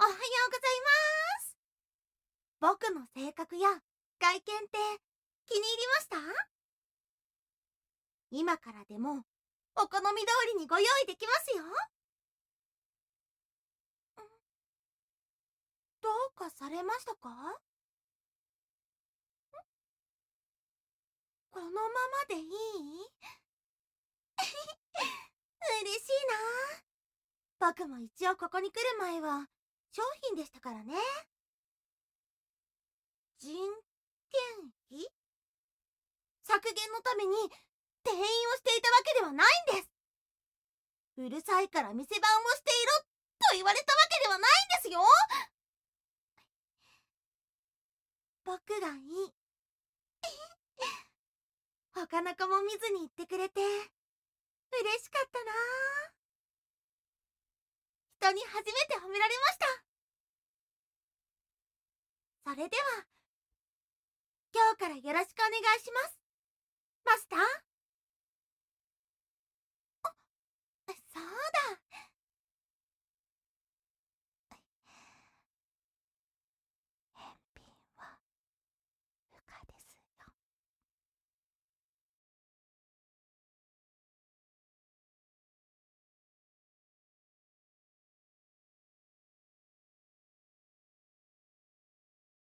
おはようございます。僕の性格や外見って気に入りました？今からでもお好み通りにご用意できますよ。どうかされましたか？このままでいい？嬉しいな。僕も一応ここに来る前は商品でしたからね。人件費削減のために店員をしていたわけではないんです。うるさいから店番をしていろと言われたわけではないんですよ。僕がいい。他の子も見ずに言ってくれて嬉しかったな。人に初めて褒められました。それでは今日からよろしくお願いします。